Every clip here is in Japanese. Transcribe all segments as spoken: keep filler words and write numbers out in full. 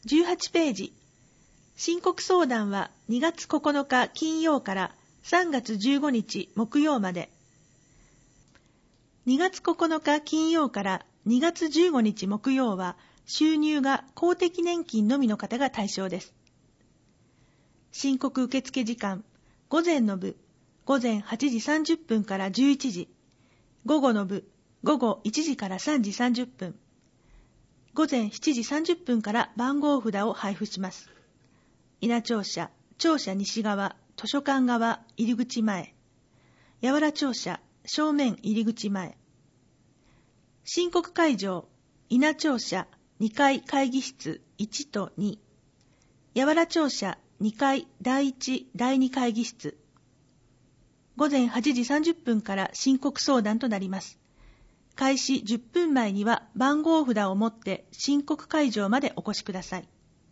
じゅうはちページ。申告相談はにがつここのか金曜からさんがつじゅうごにち木曜まで。にがつここのか金曜からにがつじゅうごにち木曜は収入が公的年金のみの方が対象です。申告受付時間、午前の部、午前はちじさんじゅっぷんからじゅういちじ、午後の部、午後いちじからさんじさんじゅっぷん、午前しちじさんじゅっぷんから番号札を配布します。稲庁舎、庁舎西側、図書館側、入り口前。八原庁舎、正面入り口前。申告会場、稲庁舎、にかい会議室いちとに。八原庁舎、にかいだいいち、だいに会議室。午前はちじさんじゅっぷんから申告相談となります。開始じゅっぷんまえには番号札を持って申告会場までお越しください。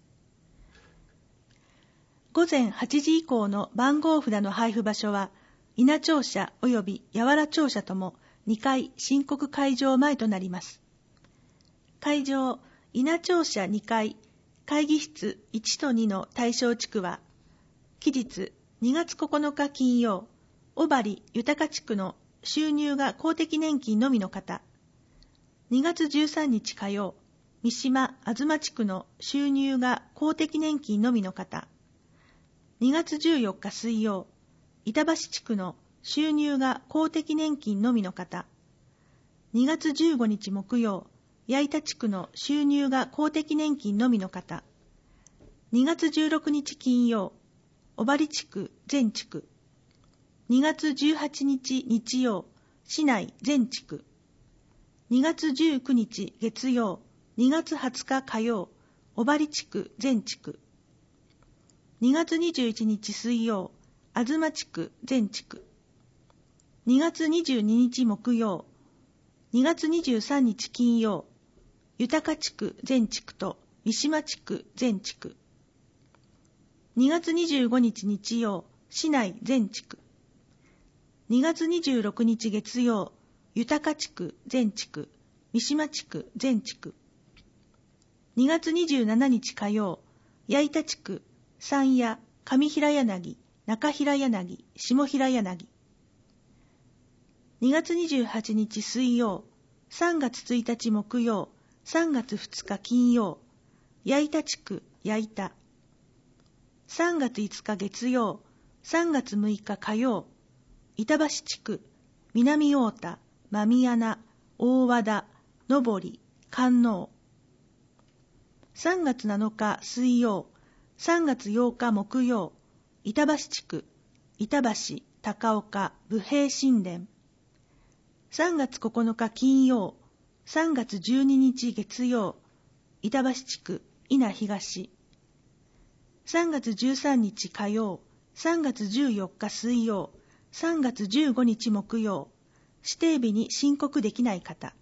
午前はちじ以降の番号札の配布場所は、稲庁舎及び八原庁舎ともにかい申告会場前となります。会場、稲庁舎にかい、会議室いちとにの対象地区は、期日にがつここのか金曜、小針豊地区の収入が公的年金のみの方、にがつじゅうさんにち火曜、三島東地区の収入が公的年金のみの方、にがつじゅうよっか水曜、板橋地区の収入が公的年金のみの方、にがつじゅうごにち木曜、矢板地区の収入が公的年金のみの方、にがつじゅうろくにち金曜、小針地区全地区、にがつじゅうはちにち日曜、市内全地区、にがつじゅうくにち月曜、にがつはつか火曜、小針地区全地区、にがつにじゅういちにち水曜、東地区全地区、にがつにじゅうににち木曜、にがつにじゅうさんにち金曜、豊地区全地区と三島地区全地区、にがつにじゅうごにち日曜、市内全地区、にがつにじゅうろくにち月曜、豊地区全地区、三島地区全地区、にがつにじゅうしちにち火曜、矢板地区、山谷、上平柳、中平柳、下平柳、にがつにじゅうはちにち水曜、さんがつついたち木曜、さんがつふつか金曜、矢板地区、矢板、さんがついつか月曜、さんがつむいか火曜、板橋地区、南太田、真宮名、大和田、上り、観音。さんがつなのか水曜、さんがつようか木曜、板橋地区、板橋、高岡、武平神殿。さんがつここのか金曜、さんがつじゅうににち月曜、板橋地区、稲東。さんがつじゅうさんにち火曜、さんがつじゅうよっか水曜、さんがつじゅうごにち木曜、指定日に申告できない方。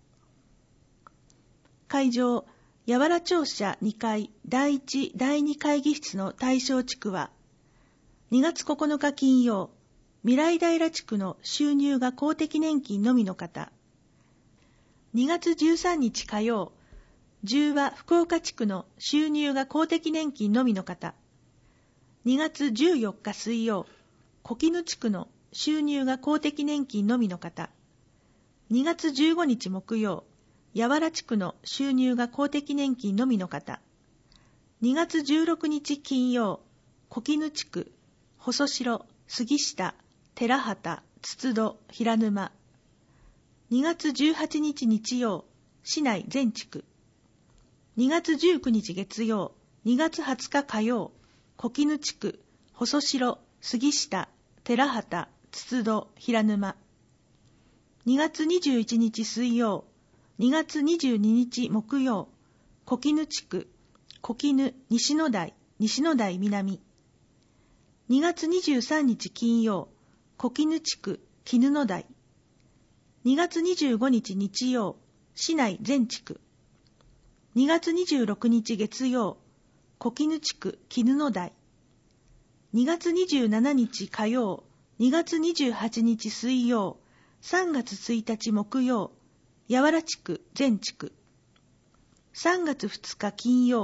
会場、八原庁舎にかいだいいちだいに会議室の対象地区は、にがつここのか金曜、未来平地区の収入が公的年金のみの方、にがつじゅうさんにち火曜、十和福岡地区の収入が公的年金のみの方、にがつじゅうよっか水曜、小絹地区の収入が公的年金のみの方、にがつじゅうごにち木曜、八原地区の収入が公的年金のみの方、にがつじゅうろくにち金曜、小絹地区、細城、杉下、寺畑、筒戸、平沼、にがつじゅうはちにち日曜、市内全地区、にがつじゅうくにち月曜、にがつはつか火曜、小絹地区、細城、杉下、寺畑、筒戸、平沼、にがつにじゅういちにち水曜、にがつにじゅうににち木曜、小絹地区、小絹、西野台、西野台南、にがつにじゅうさんにち金曜、小絹地区、絹野台、にがつにじゅうごにち日曜、市内全地区、にがつにじゅうろくにち月曜、小絹地区、絹野台、にがつにじゅうしちにち火曜、にがつにじゅうはちにち水曜、さんがつついたち木曜、八原地区全地区、さんがつふつか金曜、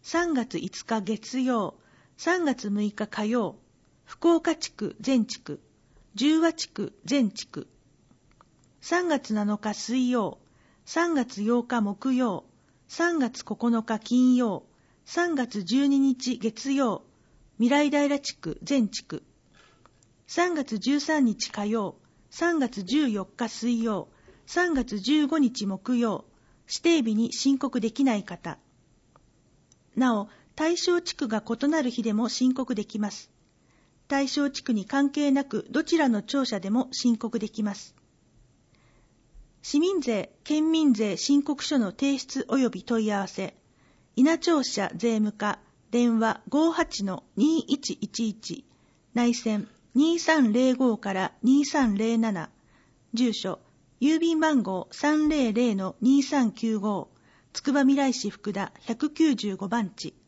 さんがついつか月曜、さんがつむいか火曜、福岡地区全地区、十和地区全地区。さんがつなのか水曜、さんがつようか木曜、さんがつここのか金曜、さんがつじゅうににち月曜、未来平地区全地区。さんがつじゅうさんにち火曜、さんがつじゅうよっか水曜、さんがつじゅうごにち木曜、指定日に申告できない方。なお、対象地区が異なる日でも申告できます。対象地区に関係なくどちらの庁舎でも申告できます。市民税・県民税申告書の提出及び問い合わせ、伊那庁舎税務課、電話 ごーはちのにいちいちいち、内線にさんぜろごからにさんぜろなな、住所、郵便番号 さんぜろぜろのにさんきゅうご、つくばみらい市福田ひゃくきゅうじゅうごばんち。